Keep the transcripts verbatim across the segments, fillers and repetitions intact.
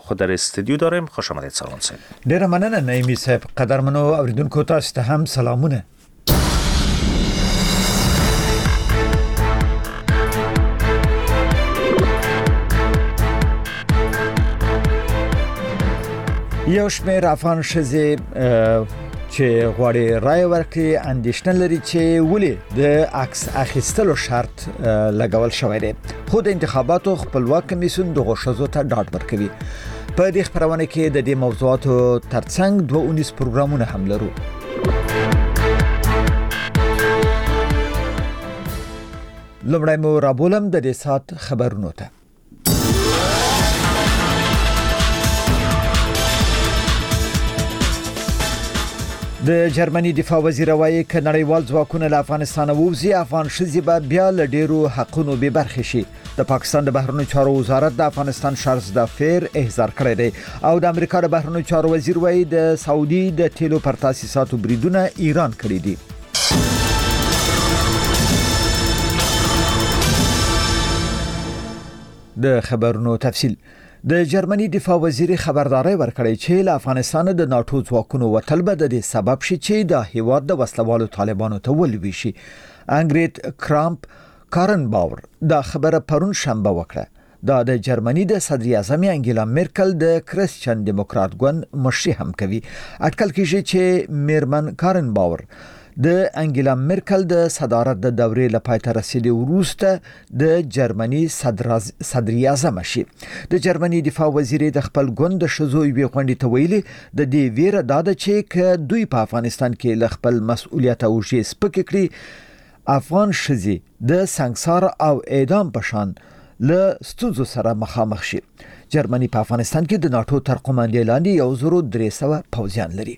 خود در استودیو داریم. خوش آمدید سالمون صاحب. ډیره مننه نعیمی صاحب. قدرمنو اوریدونکو تاسو ته هم سلامونه. یو شمېر افغان ښځې چې غواړي رای ورکړي اندېښنه لري چې ولې د عکس اخیستلو شرط لګول شوی دی، خو د انتخاباتو خپلواک کمیسیون دغه ښځو ته ډاډ ورکوي. په دې خپرونه کې د دې موضوعاتو ترڅنګ دوه اونیز پروګرامونه هم لرو. لومړی مو رابولم د دې سات خبرونو ته. د جرمني دفاع وزیر وایي ک نړیوال ځواکونه له افغانستان ووځي، افغان ښځې به بیا له ډیرو حقونو بې برخې شي. د پاکستان د بهرنیو چارو وزارت د افغانستان شارزدا فیر احضار کړی دی او د امریکا د بهرنیو چارو وزیر وایي د سعودي د تیلو پر تاسیساتو بریدونه ایران کړی دي. د خبرونو تفصیل. د جرمني دفاع وزیر خبرداري ورکړی چې له افغانستان د ناتو ځواکونو وتل به د دې سبب شي چې د هیواد د وسلوالو طالبانو ته ولوي شي. انګریت کرامپ کارن باور دا خبره پرون شنبه وکړه. دا د جرمني د صدر اعظم انګیلا مرکل د کریسچن دیموکرات ګوند مشري هم کوي. اټکل کیږي چې میرمن کارن باور د انګیلا مرکل د صدارت د دورې لپاره رسیدي وروسته د جرمني صدر صدر اعظم شي. د جرمني دفاع وزیر د خپل ګوند د شزو یوې غونډې ته ویلي د دې ویره دا ده چې ک دوی په افغانستان کې ل خپل مسؤلیت او شي سپک کړي، افغان شزي د سنگسار او اعدام پشان له ستونزو سره مخامخ شي. جرمني په افغانستان کې د ناتو تر قوماندې لاندې یو زرو درې سوه پوځیان لري.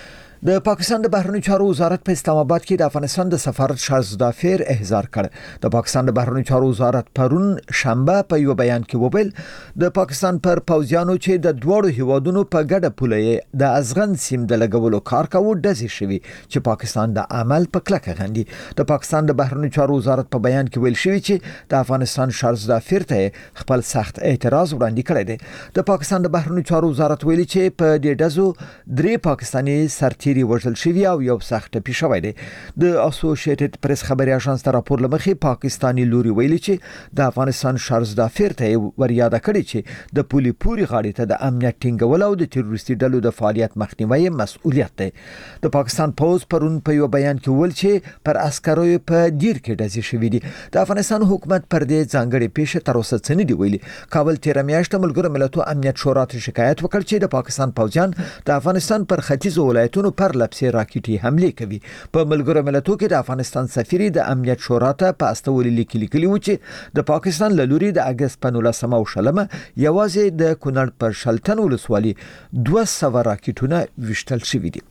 د پاکستان د بهرنیو چارو وزارت په اسلام آباد کې د افغانستان د سفارت شارزدا فیر احضار کړ. د پاکستان د بهرنیو چارو وزارت پرون شنبه په یو بیان کې وویل د پاکستان پر پوځیانو چې د دوړو هیوادونو په ګډه پوله د ازغن سیم د لګولو کار کاوه ډزې شوی چې پاکستان د عمل په کلکه غندي. د پاکستان د بهرنیو چارو وزارت په بیان کې ویل شوی چې د افغانستان شارزدا فیر ته خپل سخت اعتراض وړاندې کړی دی. د پاکستان د بهرنیو چارو وزارت ویلي چې په دې ډزو درې پاکستاني سرتیري وژل شوی او یو سخت ټپي شوی دی. د اسوسییټډ پریس خبري اژانس تر راپور لمخې پاکستاني لوري ویلي چې د افغانستان شارزدا فیر ته وریاده کړی چې د پولي پوري غاړې ته د امنیت ټینګول او د تروریستي ډلو د فعالیت مخنیوي مسؤلیت دی. د پاکستان پوز پرون په یو بیان کې ویل چې پر عسکرو په دیر کې ډزې شوې دي. د افغانستان حکومت پر دې ځانګړي پیښه تر اوسه څه نه دی ویلي. کابل تیر میاشت ملګرو ملتونو امنیت شورا ته شکایت وکړ چې د پاکستان پوځیان د افغانستان پر ختیځو ولایتونو پر لپسې راکټي حمله کوي. په ملګرو ملتونو کې د افغانستان سفیر د امنیت شورا ته په استولې لیکلي لیکلي و چې د پاکستان له لوري د اگست په نولسمه او شلمه یوازې د کونړ پر شلتن ولسوالي دوه سوه راکټونه وشتل شوي دي.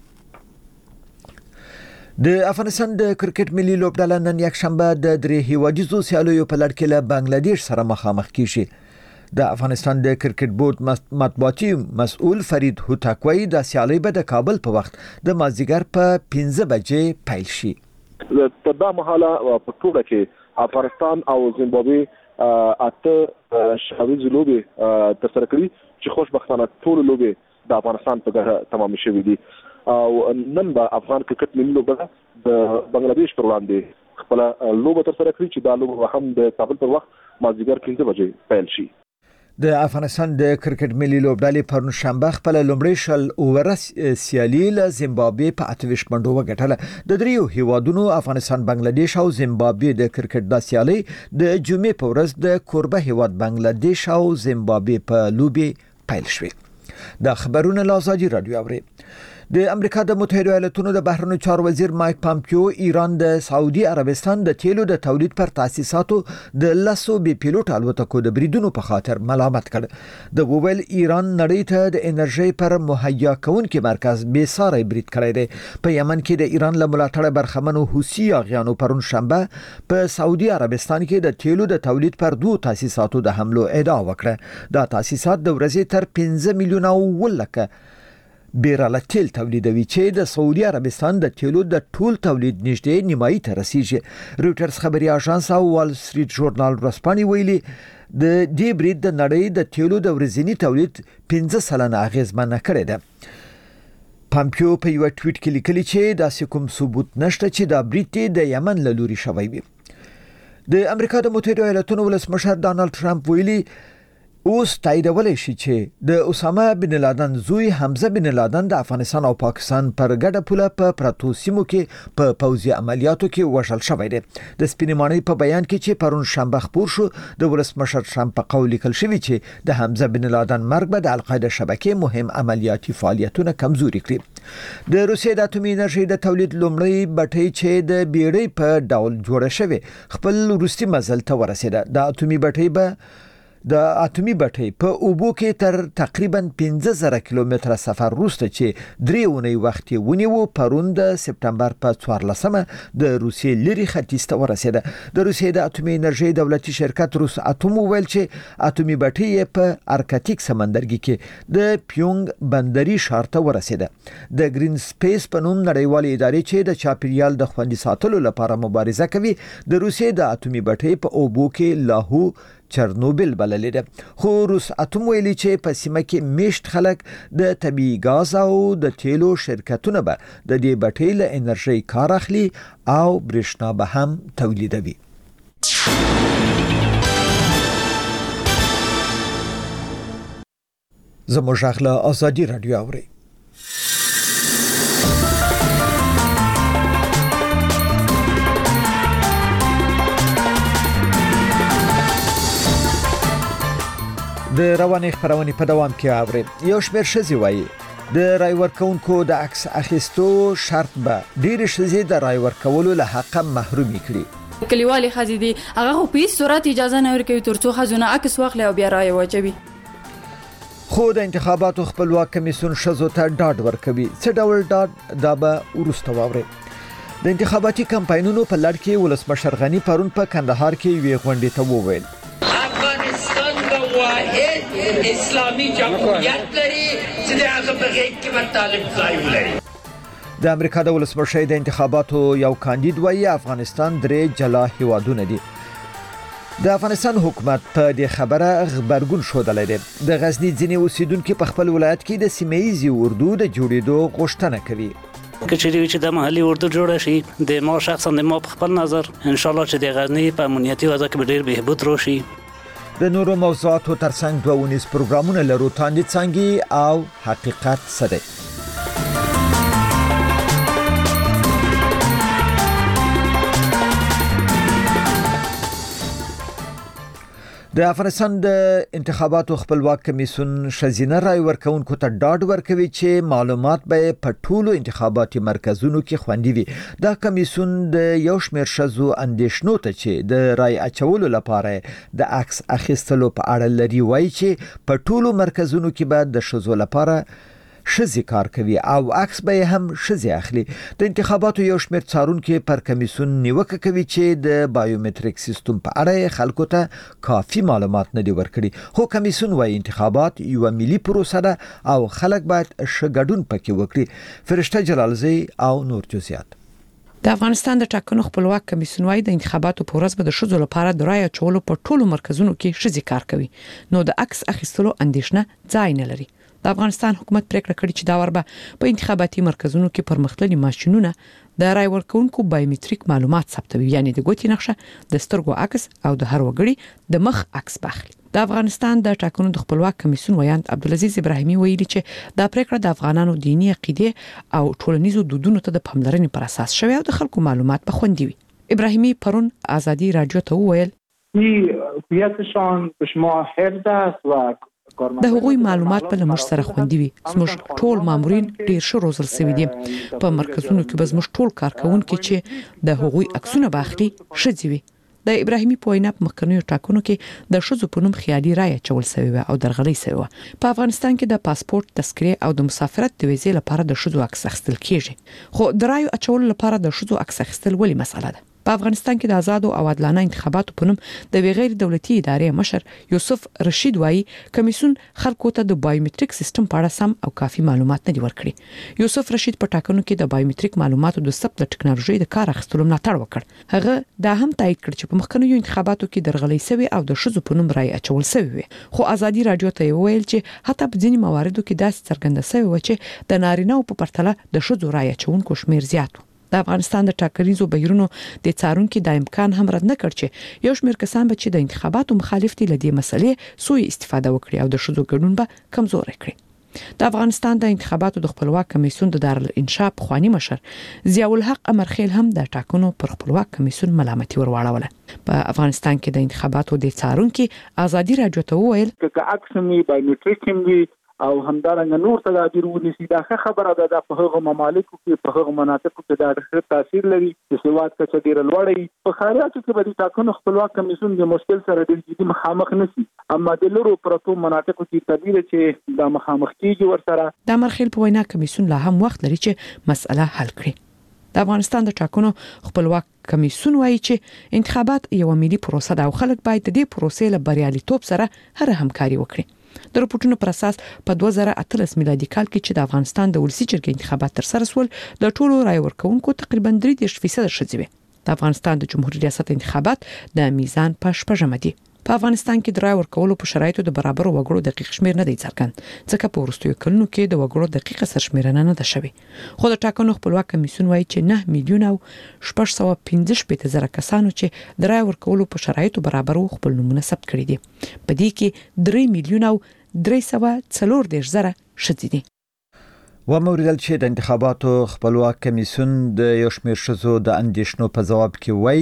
د افغانستان د کرکټ ملي لوبډله نن یک شنبه د درې هیوادیزو سیالیو په لړ کې له بنگلاديش سره مخامخ کیږي. د افغانستان د کرکټ بورډ مطبوعاتي مسؤل فرید هوتاکوي د سیالۍ به د کابل په وخت د مازیګر په پنځه بجې پیل شي. په دا مهاله په ټوله کې افغانستان او زیمبابوې اته شاویز لوبې ترسره کړي چې خوشبختانه ټول لوبې د افغانستان په ګټه تمام شوې دي او نن به افغان کرکټ ملي لوبډله د بنگلاديش پر وړاندې خپل لوبه ترسره کړي چې دا لوبه هم د کابل پر وخت مازیګر پنځه بجې پیل شي. د افغانستان د کرکټ ملي لوبډلې پرون شنبه خپل لومړی شل اووره سیالي له زیمبابوې په اته ویشت منډو وګټله. د دریو هیوادونو افغانستان، بنگلاديش او زیمبابوې د کرکټ د سیالۍ د جمعې په ورځ د کوربه هیواد بنگلاديش او زیمبابوې په لوبې پیل شوې. دا خبرونه له ازادي رادیو اوري. د امریکا د متحده ایالاتونو د بهرنیو چارو وزیر مایک پامپیو ایران د سعودي عربستان د تیلو د تولید پر تاسیساتو د لاسو بي پیلوټ الوتکو د بریدونو په خاطر ملامت کړ. د وویل ایران نړۍ ته د انرژي پر مهیا کونکي مرکز بې ساري برید کړی دی. په یمن کې د ایران له ملاتړ برخمنو حوثي اغیانو پرون شنبه په سعودي عربستان کې د تیلو د تولید پر دوه تاسیساتو د حملو ادعا وکړه. دا تاسیسات د ورځې تر پنځه میلیونه ولکه بیراله تیل تولیدوي چې د سعودي عربستان د تیلو د ټول تولید نږدې نیمایي ته رسیږي. رویټرز خبري اژانس او وال سټریټ ژورنال ورځپاڼې ویلي د دې برید د نړۍ د تیلو د ورځني تولید پنځه سلنه اغیزمنه کړې ده. پامپیو په یو ټویټ کې لیکلي چې داسې کوم ثبوت نشته چې دا برید د یمن له لوري شوی وي. د امریکا د متحده ایالاتونو ولسمشر ډانلډ ټرمپ ویلي اوس تاییدولی شي چې د اسامه بن لادن زوی حمزه بن لادن د افغانستان او پاکستان پر ګډه پوله په پرتو سیمو کې په پوځي عملیاتو کې وژل شوی دی. د سپینې ماڼۍ په بیان کې چې پرون شنبه خپور شو د ولسمشر ټرمپ په قول لیکل شوی چې د حمزه بن لادن مرګ به د القاعده شبکې مهم عملیاتي فعالیتونه کمزوري کړي. د روسیې د اټومي انرژي د تولید لومړی بټۍ چې د بیړۍ په ډول جوړه شوې خپل وروستي مزل ته ورسېده. د اټومي بټۍ به د اټومي بټۍ په اوبو کې تر تقریبا پنځه زره کیلومتره سفر وروسته چې درې اونۍ وخت یې ونیو پرون د سپټمبر په څوارلسمه د روسیې لري ختیځ ته ورسېده. د روسیې د اټومي انرژي دولتي شرکت روس اټوم ویل چې اټومي بټۍ په ارکټیک سمندرګي کې د پیونګ بندري ښار ته ورسېده. د گرین سپیس په نوم نړیوالې ادارې چې د چاپیریال د خوندي ساتلو لپاره مبارزه کوي د روسیې د اټومي بټۍ په اوبو کې لاهو چرنوبل بللې ده. خو روس اټوم ویلي چې په سیمه کې میشت خلک د طبيعي غاز او د تیلو شرکتونه به د دې بټۍ له انرژي کار اخلي او برېښنا به هم تولیدوي. زموږ غږ له ازادي رادیو اوري. د رواني خبرونه په دوام کې اوري. یو شمېر ښځې وایي د رای ورکونکو د عکس اخیستو شرط به ډېر ښځې د رای ورکولو له حق محرومي کړي. کلیوالي ښځې دي هغه په هیڅ صورت اجازه نه ورکوي ترڅو ښځونه عکس واخلي او بیا رای واچوي. خو د انتخاباتو خپلواک کمیسیون ښځو ته ډاډ ورکوي. څه ډول ډاډ دا به وروسته واوري. د انتخاباتي کمپاینونو په لړ کې ولسمشر غني پرون په کندهار کې یوې غونډې ته وویل واحد اسلامي جمهوریت لري چې هغه په غیږ کې مطالب ځای ولري. د امریکا د ولسمشر د انتخاباتو یو کاندید وایي افغانستان درې جلا هیوادونه دي. د افغانستان حکومت په دې خبره خبرګون ښودلی دی. د غزني ځینې اوسیدونکو په خپل ولایت کې د سیمه ییزې اردو د جوړېدو غوښتنه کوي. که چیرې چې د محلي اردو جوړه شي د ما شخصا د ما په خپل نظر ان شاء الله چې د غزني په امنیتي وضع کې ډېر بهبود راشي. د نورو موضوعاتو ترڅنګ دوه ونیز پروګرامونه لرو. تاندې څنګه او حقیقت څه دی. د افغانستان د انتخاباتو خپلواک کمیسیون ښځینه رای ورکونکو ته ډاډ ورکوي چې معلومات به په ټولو انتخاباتي مرکزونو کې خوندي وي. دا کمیسیون د یو شمېر ښځو اندېښنو ته چې د رای اچولو لپاره د عکس اخیستلو په اړه لري وایي چې په ټولو مرکزونو کې به د ښځو لپاره ښځې کار کوي او عکس به هم ښځې اخلي. د انتخاباتو یو شمېر څارونکو پر کمیسیون نیوکه کوي چې د بایومټریک سیستم په اړه خلکو ته کافي معلومات نه دي ورکړي. خو کمیسیون وايي انتخابات یو ملي پروسه ده او خلک باید ښه ګډون پکې وکړي. فرشته جلالزی او نور جزئیات. د افغانستان د ټاکنو خپلواک کمیسیون وايي د انتخاباتو په ورځ به د ښځو لپاره د رای اچولو په ټولو مرکزونو کې ښځې کار کوي. نو د عکس اخیستلو اندېښنه ځای نه لري. د افغانستان حکومت پریکړه کړې چې دا وربه په انتخاباتي مرکزونو کې پرمختللي ماشينونه د رای ورکونکو بایومټریک معلومات ثبتوي، یعنی د ګوتې نقشه، د سترګو عکس او د هر وګړي د مخ عکس باخلي. د افغانستان د ټاکنو د خپلواک کمیسیون ویاند عبدالعزیز ابراهیمي ویلي چې دا پریکړه د افغانانو دینی عقیده او ټولنیزو دودونو ته د پاملرنې پر اساس شوی او د خلکو معلومات په خوندي وي. ابراهیمي پرون ازادي رادیو ته وویل هویتشان به شما حفظ است و د هغوی معلومات په لمر سره خوندي وي. زموږ ټول مامورین ډیر ښه روزل شوي دي. په مرکزونو کې به زموږ ټول کارکونکو چې د هغوی عکسونه باخلي ښځې وي. د ابراهیمي په وینا په مخکنیو ټاکنو کې د ښځو په نوم خیالي رای اچول شوی او درغلي شوی. په افغانستان کې د پاسپورت، تذکره او د مسافرت د ویزې لپاره د ښځو عکس اخیستل کیږي. خو د رای اچول لپاره د ښځو عکس اخیستل ولې مسله ده؟ په افغانستان کې د آزاد او عادلانه انتخاباتو په نوم د غیر دولتي ادارې مشر یوسف رشید وایي کمیسیون خلکو ته د بایومټریک سیستم په اړه سم او کافي معلومات نه ورکړي. یوسف رشید په ټاکنو کې د بایومټریک معلوماتو د ثبت ټکنالوژي د کار اخیستلو ملاتړ وکړ. هغه دا هم تایید کړ چې په مخکنیو انتخاباتو کې درغلي سوي او د شذو په نوم رای اچول سوي وي. خو ازادي رادیو ته ویل چې حتی په ځینې مواردو کې داسې څرګنده سوي و چې د نارینه په پرتله د شذو رای اچونکو شمیر زیات و. د افغانستان د ټاکنیزو بهیرونو د څارونکو د امکان هم رد نه کړ چې یو شمېر کسان به چې د انتخاباتو مخالف دي لدې مسلې سوء استفاده وکړي او د شذو ګډون به کمزوري کړي. د افغانستان د انتخاباتو د خپلواک کمیسیون د دارالانشاء خواني مشر ضیاء الحق امرخیل هم د ټاکنو پر خپلواک کمیسیون ملامتي ورواړوله. په افغانستان کې د انتخاباتو د څارونکو ازادي رادیو ته وویل چې اکسمي بایومټریک هم او همدارنګه نور تدابیر ونیسي. دا خبره ده د په هغه ممالکو کې په هغه مناطقو کې دا ډېر تاثیر لري چې سواد کچه ډېر لوړی. په خارجو کې به د ټاکنو خپلواک کمیسیون د مشکل سره ډېر جدي مخامخ نشي، اما د لورو پرتو مناطقو کې طبيعي چې د مخامخ کېږي ورسره. د مرخیل په وینا کمیسیون لا هم وخت لري چې مسأله حل کړي. د افغانستان د ټاکنو خپلواک کمیسیون وایي چې انتخابات یو ملي پروسه ده او خلک باید د دې پروسې له بریالیتوب سره هر همکاري وکړي. د رپورټونو پر اساس په دوه زره اتلس میلادي کال کې چې د افغانستان د ولسی جرګې انتخابات تر سره سول د ټولو رای ورکوونکو تقریبا درې دېرش فیصد ښځې وي. د افغانستان د جمهوریت ریاست انتخابات د میزان په شپږمه دي. په افغانستان کې د رای ورکولو په شرایطو د برابر وګړو دقیق شمیر نه دی څرګند، ځکه په وروستیو کلونو کې د وګړو دقیقه سرشمیرنه نه ده شوې. خو د ټاکنو خپلواک کمیسیون وایي چې نه میلیون او شپږ سوه پنځه شپېته زره کسانو چې د رای ورکولو په شرایطو برابر وو خپل نومونه ثبت کړي دي. په دې کې درې میلیون او درې سوه څلور دېرش زره ښځې دي. و موریدل چې د انتخاباتو خپلواک کمیسیون د یو شمېر ښځو د اندېښنو په ځواب کې وایي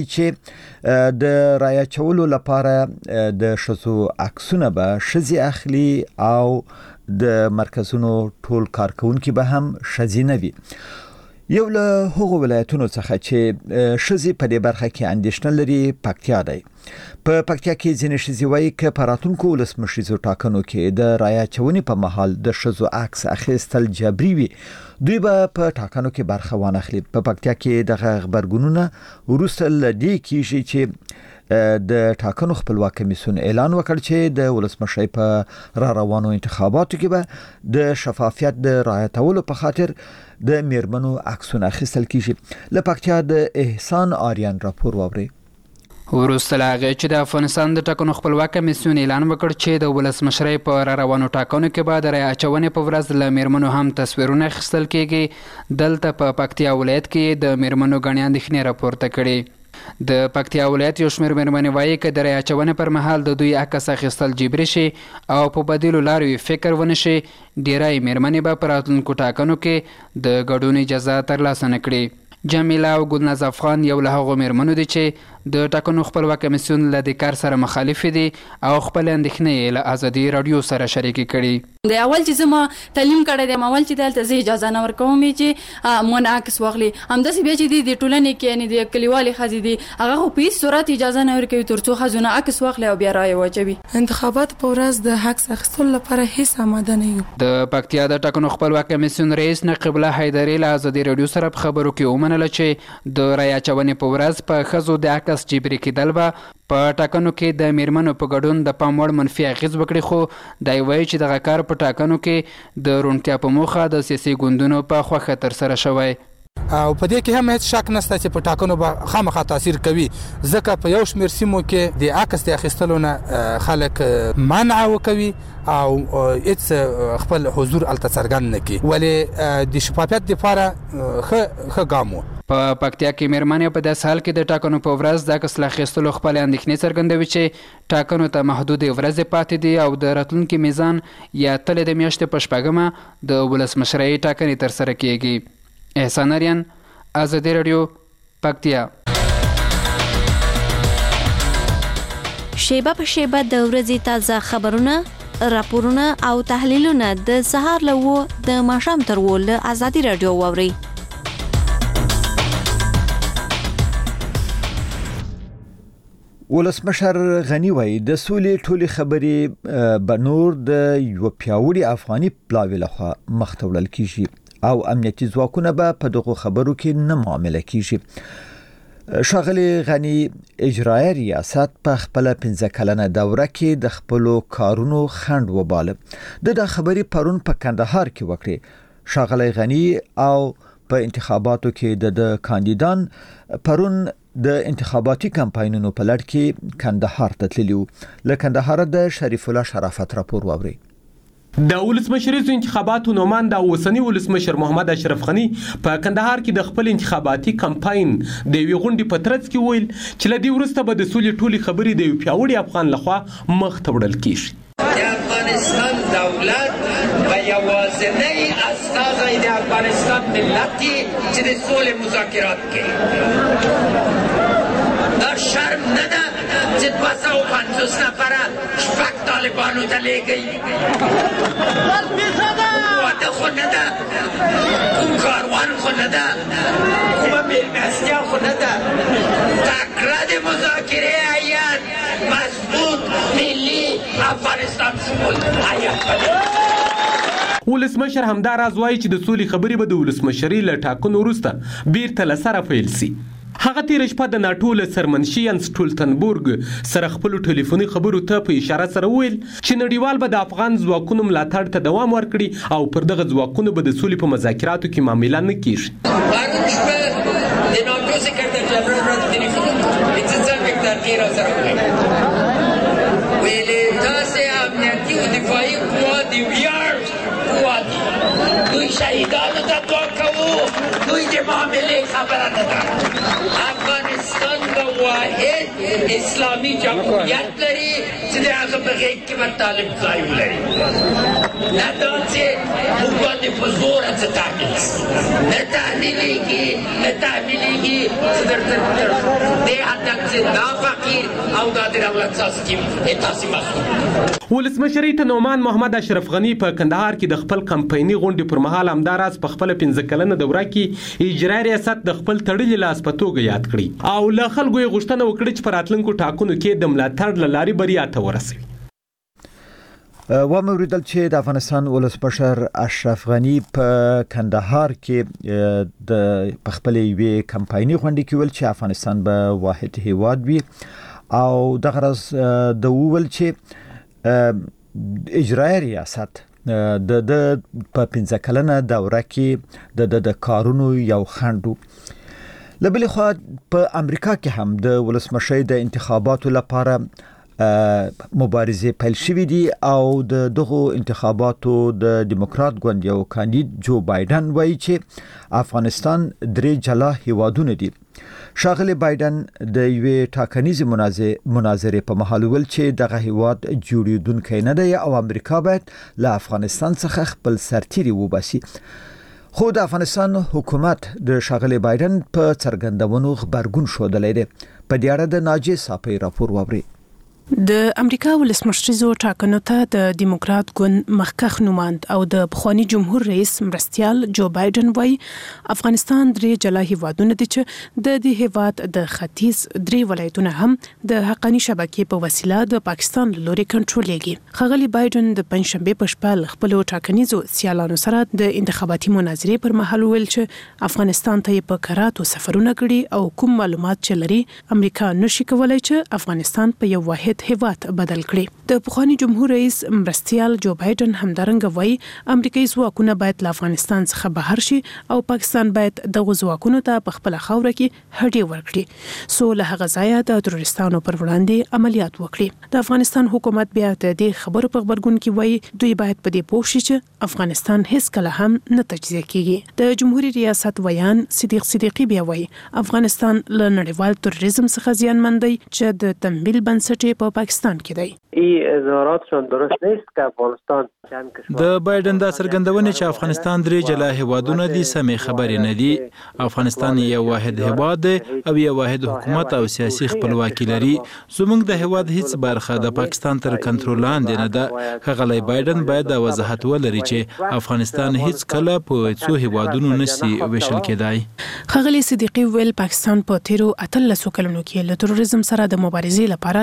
چې د رای اچولو لپاره د ښځو عکسونه به ښځې اخلي او د مرکزونو ټول کارکونکي به هم ښځې نه وي. یو له هغو ولایتونو څخه چې ښځې په دې برخه کې اندېښنه لري پکتیا دی. په پکتیا کې ځینې ښځې وایي که په راتلونکو ولسمشریزو ټاکنو کې د رای اچونې په مهال د ښځو عکس اخیستل جبري وي، دوی به په ټاکنو کې برخه وانخلي. په پکتیا کې دغه خبرګونونه وروسته له دې کېږي چې د ټاکنو خپلواک کمیسیون اعلان وکړ چې د ولسمشرۍ په را روانو انتخاباتو کې به د شفافیت د رعایتولو په خاطر د میرمنو عکسونه اخیستل کیږي. له پکتیا د احسان آریان راپور واوري. وروسته له هغې چې د افغانستان د ټاکنو خپلواک کمیسیون اعلان وکړ چې د ولسمشرۍ په را روانو ټاکنو کې به د رای اچونې په ورځ له میرمنو هم تصویرونه اخیستل کیږي، دلته په پکتیا ولایت کې د میرمنو ګڼې اندېښنې راپورته کړي. د پکتیا ولایت یو شمېر میرمنې وایي که د رای اچونې پر مهال د دوی عکس اخیستل جبري شي او په بدیلو لارو فکر ونه شي، ډیری میرمنې به په راتلونکو ټاکنو کې د ګډون اجازه ترلاسه نه کړي. جمیله او ګلناز افغان یو له هغو میرمنو دي چې د ټاکنو خپلواک کمیسیون له دې کار سره مخالف دي او خپل اندېښنې له ازادي رادیو سره شریکې کړي. د اول چې زما تعلیم کړی دی اول چې دلته زه اجازه نه ورکوم چې مون عکس واخلي، همداسې بیا چې د ټولنې کې یعنې د کلیوالې ښځې دي هغه خو په هېڅ صورت اجازه نه ورکوي تر څو ښځونه عکس واخلي او بیا رایې واچوي. انتخابات په ورځ د عکس اخیستلو لپاره هیڅ آماده نه یو. د پکتیا د ټاکنو خپلواک کمیسیون رئیس نقیب الله حیدري له ازادي رادیو سره په خبرو کې ومنله چې د رای اچونې په ورځ په ښځو د عکس جبري کېدل به په ټاکنو کې د میرمنو په ګډون د پام وړ منفي اغېز وکړي، خو دی وایي چې دغه کار په ټاکنو کې د روڼتیا په موخه د سیاسي ګوندونو په خوښه ترسره شوی. او په دې کې هم هیڅ شک نشته چې په ټاکنو به خامخا تاثیر کوي، ځکه په یو شمېر سیمو کې د عکس د اخیستلو نه خلک منع وکوي او هیڅ خپل حضور الته څرګند نه کوي، ولې د شفافیت لپاره ښه ښه ګام و. په پکتیا کې میرمنې په داسې حال کې د ټاکنو په ورځ د عکس له اخیستلو خپل اندېښنې څرګندوي چې ټاکنو ته محدودې ورځې پاتې دي او د راتلونکي میزان یا تلې د میاشتې په شپږمه د ولسمشرۍ ټاکنې ترسره کیږي. احسان آریان، ازادي رادیو، پکتیا. شیبه په شیبه د ورځې تازه خبرونه، راپورونه او تحلیلونه د سهار له اوه د ماښام تر اوه له ازادي رادیو واورئ. ولسمشر غنی وایي د سولې ټولې خبرې به نور د یو پیاوړي افغاني پلاوي لخوا مخته وړل کیږي او امنیتي ځواکونه به په دغه خبرو کې نه معامله کیږي. ښاغلي غني اجرایي ریاست په خپل پنځه کلنه دوره کې د خپل کارونو خند وباله. د د خبري پرون په کندهار کې وکړي. ښاغلي غني او په انتخاباتو کې د کاندیدان پرون د انتخاباتي کمپاینونو په لړ کې کندهار ته تللی و. له کندهار د شریف الله شرافت راپور واوري. د ولسمشریزو انتخاباتو نوماند او اوسنی ولسمشر محمد اشرف غنی په کندهار کې د خپل انتخاباتي کمپاین د یوې غونډې په ترڅ کې ویل چې له دې وروسته به د سولې ټولې خبرې د یو پیاوړي افغان لخوا مخ ته وړل کیږي. د افغانستان دولت به یوازینی استازی د افغانستان ملت چې د سولې مذاکرات کوي. دا شرم نه ده چې دوه سوه و پنځوس نفره شپږ طالبانو ته لېږئ. واده خو نه ده، کوم کاروان خو نه ده، کومه مېلمستیا خو نه ده. تکړه د مذاکرې هیات مضبوط ملي افغانستان شمول هیات بلل. ولسمشر همدا راز وایي چې د سولې خبرې به د ولسمشرۍ له ټاکنو وروسته بیرته له سره پیل سي. هغه تیره شپه د ناټو له سرمنشي ینس ټولتنبورګ سره خپلو ټلیفوني خبرو ته په اشاره سره ویل چې نړیوال به د افغان ځواکونو ملاتړ ته دوام ورکړي او پر دغه ځواکونو به د سولې په مذاکراتو کې معامله نه کیږي. پرون شپه د ناټو سکرټر جنرال را ټلیفون اجازه مقدار را سره وکړ. ویلې تاسې امنیتي او دفاعي قوا د ویاړ قوا دي، دوی شهیدانو ته دعا کوو، دوی د معاملې خبره نه ده. افغانستان به واحد اسلامي جمهوریت لري چې د هغه په غېږ کې به طالب ځای ولري. نه دا چې موږ باندې په زوره څه تحمیل شي، نه تحمیلېږي نه تحمیلېږي چې درته دې حد تک چې دا فقیر او دا د دولت ساسکي تاسې مسؤل. ولسمشرۍ ته نومان محمد اشرف غني په کندهار کې د خپل کمپایني غونډې پر مهال همداراز په خپل پنځه کلنه دوره کې اجرایي ریاست د خپل تړلي لاس په توګه یاد کړي او له خلکو یې غوښتنه وکړه چې په راتلونکو ټاکنو کې د ملاتړ له لارې بریا ته ورسوي. و مې ولیدل چې د افغانستان ولسمشر اشرف غني په کندهار کې د په خپل یوې کمپایني غونډې کې ویل چې افغانستان به واحد هیواد وي او دغه راز د ویل چې اجرایي ریاست د د په پنځه کلنه دوره کې د د کارونو یو خندو. لبلې خو په امریکا کې هم د ولسمشرۍ د انتخاباتو لپاره مبارزه پیل شوې دي او د دغه انتخاباتو د دیموکرات ګوند یو کاندید جو بایدن وایي چې افغانستان درې جلا هیوادونه دي. ښاغلي بایدن د یوې ټاکنیزې مناظرې په مهال ویل چې دغه هیواد جوړېدونکی نه دی او امریکا باید له افغانستان څخه خپل سرتیري وباسي. خو د افغانستان حکومت د ښاغلي بایدن په څرګندونو غبرګون ښودلی دی. په دې اړه د ناجیې صافی راپور واورئ. د امریکا ولسمشریزو ټاکنو ته د دیموکرات ګوند مخکښ نوماند او د پخوانی جمهور رئیس مرستیال جو بایدن وایي افغانستان درې جلا هیوادونه دي چې د دې هیواد د ختیځ درې ولایتونه هم د حقاني شبکې په وسیله د پاکستان له لوري کنټرولېږي. ښاغلي بایدن د پنځشنبې په شپه خپل ټاکنیزو سیالانو سره د انتخاباتي مناظرې پر مهال ویل چې افغانستان ته په کراتو سفرونه کړي او کوم معلومات چې لري امریکا نشي کولای چې افغانستان په یو واحد هیواد بدل کړي. د پخوانی جمهور رئیس مرستیال جو بایدن همدارنګه وایي امریکایي ځواکونه باید له افغانستان څخه بهر شي او پاکستان باید دغه ځواکونو ته په خپل خاوره کې هډې ورکړي سو له هغه ځایه د تروریستانو پر وړاندې عملیات وکړي. د افغانستان حکومت بیا د دې خبرو په خبرګون کې وایي دوی باید په دې پوه شي چې افغانستان هیڅ کله هم نه تجزیه کیږي. د جمهوریت ریاست ویان صدیق صدیقی بیا وایي افغانستان له نړیوال تروریزم څخه زیانمن دی چې د تمویل بنسټ په پاکستان کې دی. این اظهاراتشان درست نیست که افغانستان د بایدن دا څرګندونه چې افغانستان درې جلا هیوادونه دي سمې خبرې نه دي. افغانستان یو واحد هیواد دی او یو واحد حکومت او سیاسي خپلواکي لري. زموږ د هیواد هیڅ برخه د پاکستان تر کنټرول لاندې نه ده. ښاغلی بایدن باید دا وضاحت ولري چې افغانستان هیڅ کله په څو هیوادونو نشي ویشل کېدای. ښاغلی صدیقی ویل پاکستان په تیرو اتلسو کلونو کې له تروریزم سره د مبارزې لپاره ګټور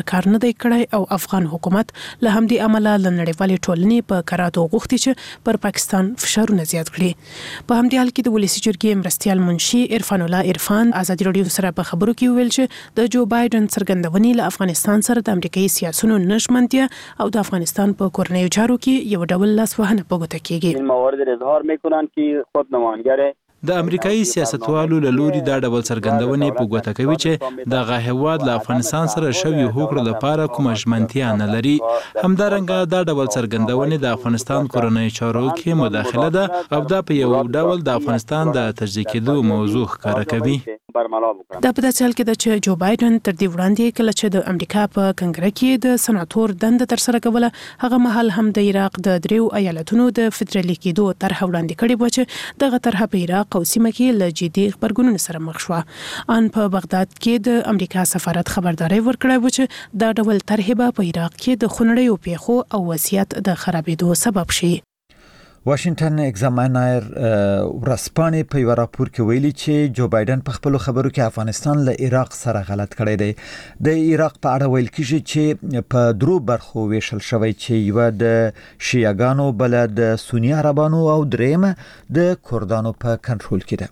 کار نه دی کړی او افغان حکومت له همدې امله له نړیوالې ټولنې په کراتو غوښتي چې پر پاکستان فشارونه زیات کړي. په همدې حال کې د ولسی جرګې مرستیال منشي عرفان الله عرفان ازادي راډیو سره په خبرو کې ویل چې د جو بایدن څرګندونې له افغانستان سره د امریکایي سیاسيونو نشمنتیا او د افغانستان په کورنیو چارو کې یو ډول لاسوهنه په ګوته کیږي. این موارد اظهار میکنند که خود نمایندگان د امریکایي سیاستوالو له لوري دا ډول څرګندونې په ګوته کوي چې دغه هیواد له افغانستان سره شوی هوکړه لپاره کومه ژمنتیا نه لري. همدارنګه دا ډول څرګندونې د افغانستان کورنیو چارو کې مداخله ده او دا په یو ډول د افغانستان د تجزیه کېدو موضوع ښکاره کوي. دا په داسې حال کې ده چې جو بایدن تر دې وړاندې کله چې د امریکا په کنګره کې د سناتور دنده ترسره کوله هغه مهال هم د عراق د دریو ایالتونو د فدرالي کېدو طرحه وړاندې کړې وه چې دغه طرحه په عراق او سیمه کې له جدي غبرګونونو سره مخ شوه. ان په بغداد کې د امریکا سفارت خبرداري ورکړه و چې دا ډول طرحه به په عراق کې د خونړیو پیښو او وضعیت د خرابېدو سبب شي. واشنگټن ایگزامینر ورسپانې په یو راپور کې ویلي چې جو بایدن په خپل خبرو کې افغانستان له عراق سره غلط کړی دی. د عراق په اړه ویل کېږي چې په درو برخو ویشل شوی چې یو د شیعاګانو، بل د سنی عربانو او دریم د کردانو په کنټرول کې ده.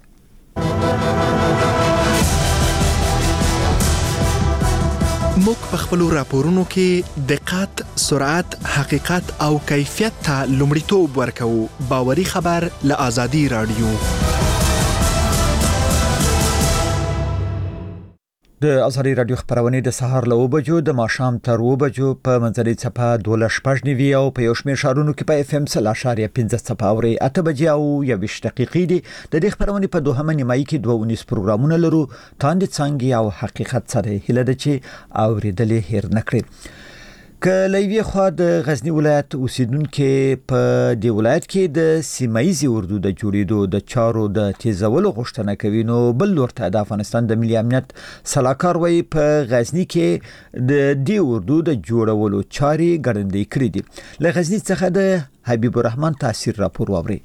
موږ په خپل راپورونو کې دقت، سرعت، حقیقت او کیفیت ته لومړیتوب ورکوو. باوري خبر له آزادي راډیو. د آزادي راډیو خبرونه د سهار له وبجو د ماښام تر وبجو په منځنۍ څپه دوله شپږ نیوي او په یو شمېر ښارونو کې په اف ام سل اشاریه پنځه څپه اوري. اته بجې او یویشت دقیقې دي. د دې خبرونه په دوهمه نیمایي کې دوه ونیس پروګرامونه لرو. تاند څنګه او حقیقت سره هله ده چې اوریدلې هیر نکړي. که لوی خو د غزنی ولایت اوسیدونکو په دی ولایت کې د سیمایي اردو د جوړېدو د چارو د تیزولو غوښتنه کوي، نو بل لورته د افغانستان د ملي امنیت سلاکار وی په غزنی کې د دی اردو د جوړولو چاري ګړندې کړې دي. له غزنی څخه د حبیب الرحمن تاثیر راپور واوري.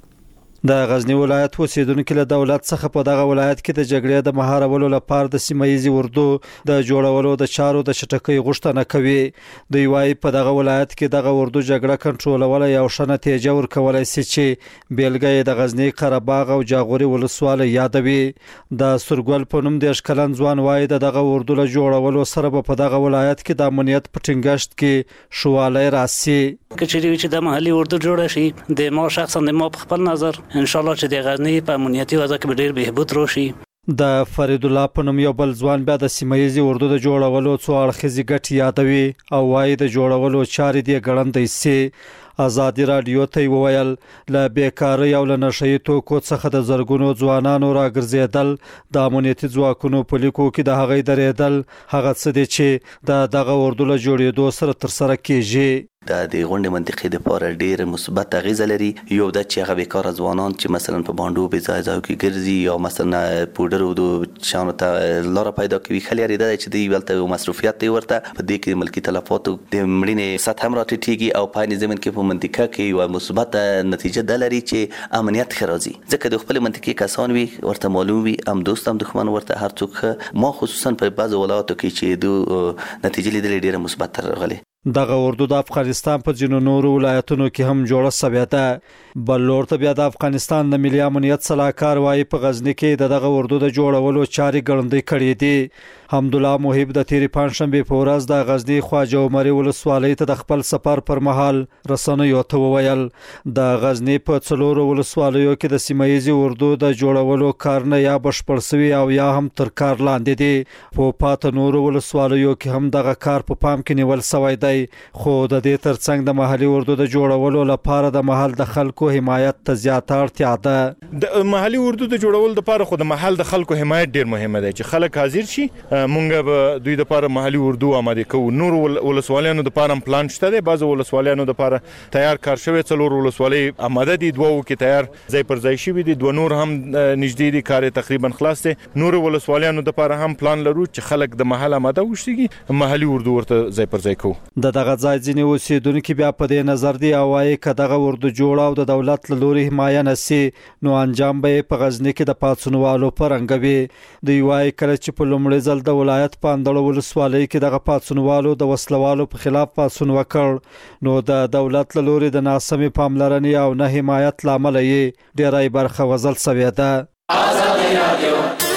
د غزنی ولایت اوسیدونکو له دولت څخه په دغه ولایت کې د جګړې د مهارولو لپاره د سیمایي اردو د جوړولو د چارو د چټکۍ غوښتنه کوي. دوی وايي په دغه ولایت کې دغه اردو جګړه کنټرولول یو ښه نتیجه ورکولای شي چې بیلګه د غزنی قرهباغ او جاغوري ولسوالۍ یادوي. د سرګل په نوم د اشکلن ځوان وايي دغه اردو له جوړولو سره په دغه ولایت کې د امنیت په ټینګښت کې شواله راسي. کچېری چې د محلي اردو جوړ شي د ما شخصا د ما په خپل نظر ان شاء الله چې د غزنی په امنیتي وضع کې ډېر بهبود راشي. د فرید الله په نوم یو بل ځوان بیا د سیمایي اردو د جوړولو څو اړخیزې ګټې یادوي او وايي د جوړولو چارې دی ګړندې سي. آزادي راډیو ته وویل له بیکاری او له نشئی توکو څخه د زرګونو ځوانانو راګرځیدل د امنیتي ځواکونو په لیکو کې د هغې درېدل هغه څه دي چې د دغه اردو له جوړېدو سره ترسره کیږي. دا د غونډې منطقې د پاره ډېر مثبت اغیزه لري. یو د چې هغه بیکاره ځوانان چې مثلا په باندو به ځای ځای کې ګرځي یا مثلا پودر او د شانو ته لار پیدا کوي خلک لري چې دی ولته مصرفیت دی ورته په دې کې ملکی تلفات د مړینې سطح هم راټیټيږي او په نظام کې په منطقه کې یو مثبت نتیجه د لري چې امنیت خرازي ځکه د خپل منطقې کسان وي ورته معلوم وي هم دوست هم دښمن ورته هر څوک ما خصوصا په بعض ولایتو کې چې د نتیجې لیدل ډیره مثبت راغلي. دغه اردو د افغانستان په ځینو نورو ولایتونو کې هم جوړه سوې ده. بل لورته بیا د افغانستان د ملي امنیت سلاکار وايي په غزنی کې دغه اردو د جوړولو چاري ګړندې کړې دي. حمدالله محب د تیری پنځشنبه په ورځ د غزنی خواجه عمر ولسوالۍ ته د خپل سفر پر مهال رسنیو ته وویل د غزنی په څلورو ولسوالیو کې د سیمایي اردو د جوړولو کار نه یا بشپړ شوی او یا هم تر کار لاندې دي. په پاتې نورو ولسوالیو کې هم دغه کار په پام کې نیول شوی دی. خو د دې ترڅنګ د محلي اردو د جوړولو لپاره د محل د خلکو حمایت ته زیاته اړتیا ده. د محلي اردو د جوړولو لپاره خو د محل د خلکو حمایت ډیر مهمه ده چې خلک حاضر شي. مونږ به دوی د لپاره محلي اردو آماده کوو. نور ولسوالیانو د لپاره پلان شته دی. بعض ولسوالیانو د لپاره تیار کار شوی. څلور ولسوالۍ آماده دي. دوه کې تیار ځای پر ځای شوی دي. دوه نور هم نږدې دي. کار تقریبا خلاص دی. نور ولسوالیانو د لپاره هم پلان لرو چې خلک د محل آماده وشي محلي اردو ورته ځای پر ځای کوو. د دغه ځای ځینې اوسیدونکو بیا په دې نظر دی او وايي که دغه اردو جوړ او د دولت له لوري حمایه نشي نو انجام به په غزني کې د پاڅونوالو په رنګ وي. دوی وايي کله چې په لومړي ځل د ولایت په اندړ ولسوالۍ کې دغه پاڅونوالو د وسلوالو په خلاف پاڅون وکړ نو د دولت له لوري د ناسمې پاملرنې او نه حمایت لامل یې ډېری برخه وزل شوې ده. آزادي رادیو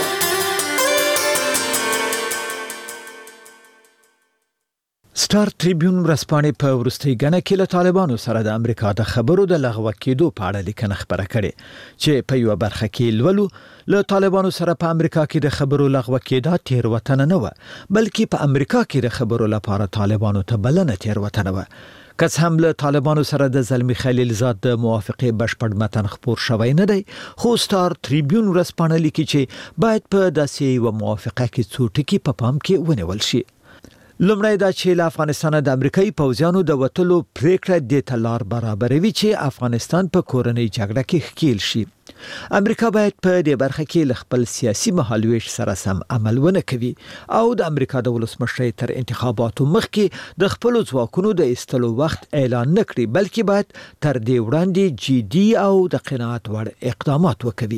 ستار ټریبیون ورځپاڼې په وروستۍ ګڼه کې له طالبانو سره د امریکا د خبرو د لغوه کېدو په اړه لیکنه خپره کړې چې په یو برخه کې لولو له طالبانو سره په امریکا کې د خبرو لغوه کېدا تیروتنه نه و بلکې په امریکا کې د خبرو لپاره طالبانو ته بلنه تیروتنه و. کس هم له طالبانو سره د زلمی خلیلزاد د موافقې بشپړ متن خپور شوی نه دی خو ستار ټریبیون ورځپاڼه لیکي چې باید په داسې یو موافقه کې څو ټکي په پام کې ونیول شي. لومړی دا چې له افغانستان د امریکایي پوځیانو د وټلو پریکړه د تلار برابروي چې افغانستان په کورنۍ جګړه کې ښکیل شي. امریکا باید په دې برخه کې خپل سیاسي مهالويش سره سم عمل ونه کوي او د امریکا د ولسمشر تر انتخاباتو مخکې د خپل ځواکونو د استلو وخت اعلان نکړي بلکې باید تر دې وړاندې جدي او د قناعت وړ اقدامات وکړي.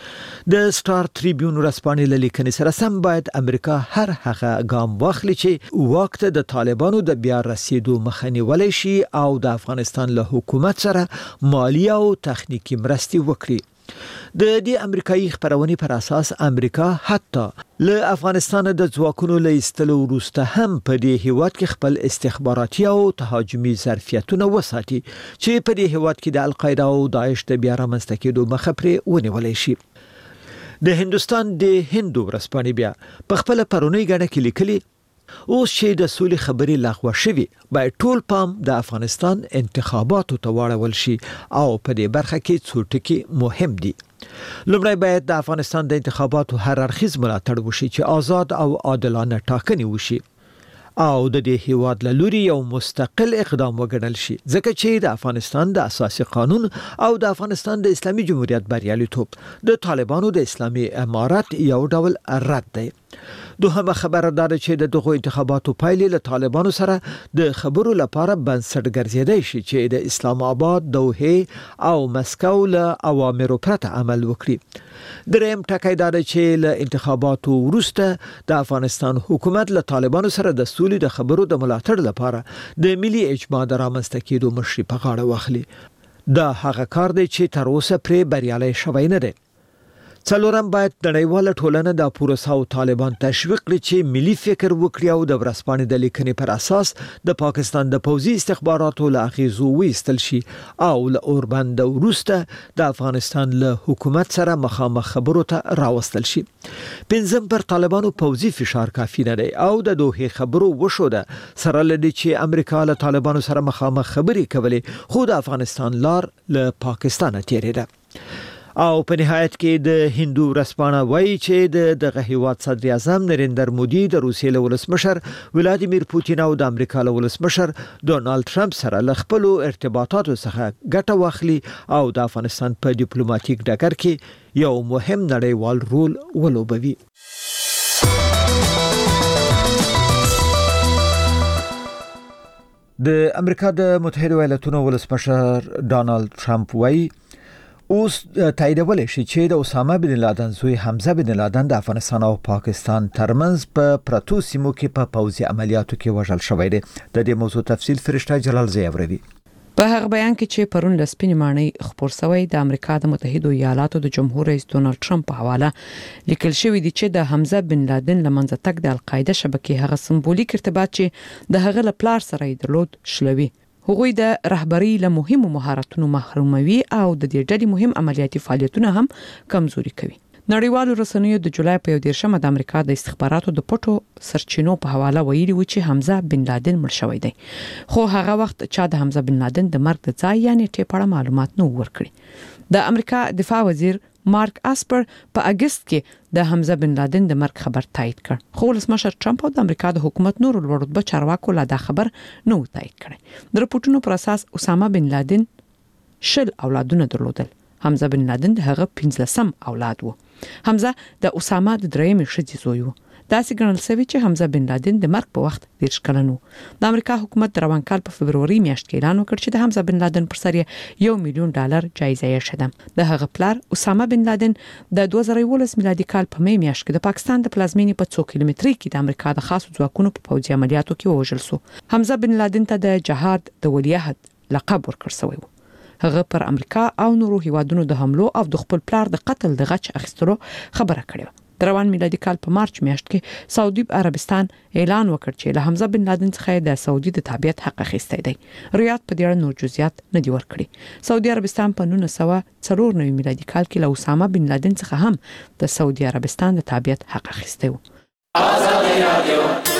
د ستار ټریبیون ورځپاڼې له لیکنې سره سم باید امریکا هر هغه ګام واخلي چې وخت د طالبانو د بیا رسیدو مخه نیول شي او د افغانستان له حکومت سره مالی او تخنیکی مرستې وکړي. د دې امریکایي خبرونې پر اساس امریکا حتی له افغانستان د ځواکونو له ایستلو وروسته هم په دې هیواد کې خپل استخباراتي او تهاجمي ظرفیتونه وساتي چې په دې هیواد کې د القاعده او داعش د بیا رامنځته کېدو مخه پرې ونیول شي. د هندستان د هندو ورځپاڼې بیا په خپل پرونی غاڼه کې لیکلي اوس چې د سولې خبرې لغوه شوي باید ټول پام د افغانستان انتخاباتو ته واړول شي او په دې برخه کې څو ټکي مهم دي. لومړی باید د افغانستان د انتخاباتو هر اړخیز ملاتړ وشي چې آزاد او عادلانه ټاکنې وشي او د دې هیواد له لوري یو مستقل اقدام وګڼل شي ځکه چې د افغانستان د اساسي قانون او د افغانستان د اسلامي جمهوریت بریالیتوب د طالبانو د اسلامي امارت یو ډول رد دی. دوهمه خبره دا ده چې د دغو انتخاباتو پایلې له طالبانو سره د خبرو لپاره بنسټ ګرځېدای شي چې د اسلام آباد، دوحه او مسکو له اوامرو پرته عمل وکړي. دریم ټکی دا ده چې له انتخاباتو وروسته د افغانستان حکومت له طالبانو سره د سولې د خبرو د ملاتړ لپاره د ملي اجماع د رامنځته کېدو مشري په غاړه واخلي. دا هغه کار دی چې تر اوسه پرې بریالي شوی نه دی. څلورم باید نړیواله ټولنه د پوروساو طالبان تشویق کړي چې ملي فکر وکړي او د ورځپاڼې د لیکنې پر اساس د پاکستان د پوځي استخباراتو له اغیزو وایستل شي او له اوربند وروسته د افغانستان له حکومت سره مخامخ خبرو ته راوستل شي. پنځم پر طالبانو پوځي فشار کافي نه دی او د دوه خبرو وشو ده سره لدی چې امریکا له طالبانو سره مخامخ خبرې کولې خو د افغانستان لار له پاکستان تیرې ده. او په نهایت کې د هندو ورځپاڼه وایي چې د دغه هیواد صدر اعظم نریندر مودي د روسیې له ولسمشر ولادیمیر پوتین او د امریکا له ولسمشر ډونالد ټرمپ سره له خپل ارتباطاتو څخه ګټه واخلي او د افغانستان په ډیپلوماټیک ډګر کې یو مهم نړیوال رول ولوبوي. د امریکا د متحده ایالاتونو ولسمشر ډونالد ټرمپ وایي اوس تاییدولی شي چې د اسامه بن لادن زوی حمزه بن لادن د افغانستان او پاکستان ترمنځ په پرتو سیمو کې په پوځي عملیاتو کې وژل شوی دی. د دې موضوع تفصیل فرشته جلال زیوروي. په هغه بیان کې چې پرون د سپینې ماڼۍ خبر شوی د امریکا د متحده ایالاتو د جمهور رئیس ډونالد ټرمپ په حواله لیکل شوی دی چې د حمزه بن لادن لمنځه تک د القاعده شبکې هغه سمبولیک ارتباط چې د هغه له پلار سره درلود شلوي. هغوی د رهبری له مهمو مهارتونو محروموي او د دې ډلې مهم عملیاتي فعالیتونه هم کمزوري کوي. نړیوالو رسنیو د جولای په دیرشمه د امریکا د استخباراتو د پټو سرچینو په حواله ویلي و چې حمزه بن لادن مړ شوی دی خو هغه وخت چا د حمزه بن لادن د مرګ د ځای یعنی ټیپړه معلومات نه ورکړي. د امریکا دفاع وزیر مارک اسپر په اگست کې د حمزه بن لادن د مرګ خبر تایید کړ خو ولسمشر ټرمپ او د امریکا د حکومت نور لوړ چارواکو لا دا خبر نه تایید کړي. د رپورټونو پر اساس اسامه بن لادن شل اولادونه درلودل. حمزه بن لادن د هغه پنځلسم اولاد و. حمزه د اسامه د درېمې ښځې زوی و. داسې ګڼل شوی چې حمزه بن لادن د مرګ په وخت دیرش کلن و. د امریکا حکومت د روان کال په فبروري میاشت کې اعلان وکړ چې د حمزه بن لادن پر سر یو میلیون ډالر جایزه یې شته. د هغه پلار اسامه بن لادن د دوه زره یولس میلادي کال په می میاشت کې د پاکستان د پلازمینې په څو کیلومتري کې د امریکا د خاصو ځواکونو په پوځي عملیاتو کې ووژل شو. حمزه بن لادن ته د جهاد د ولیعهد لقب ورکړ شوی و. هغه پر امریکا او نورو هیوادونو د حملو او د خپل پلار د قتل د غچ اخیستلو خبره کړې. د روان میلادي کال په مارچ میاشت کې سعودي عربستان اعلان وکړ چې له حمزه بن لادن څخه د سعودي د تابعیت حق اخیستی دی. ریاض په دې اړه نور جزئیات نه دی ورکړي. سعودي عربستان په نولس سوه څلور نوي میلادي کال کې له اسامه بن لادن څخه هم د سعودي عربستان د تابعیت حق اخیستی و.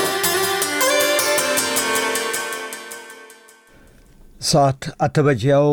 ساعت اته بجې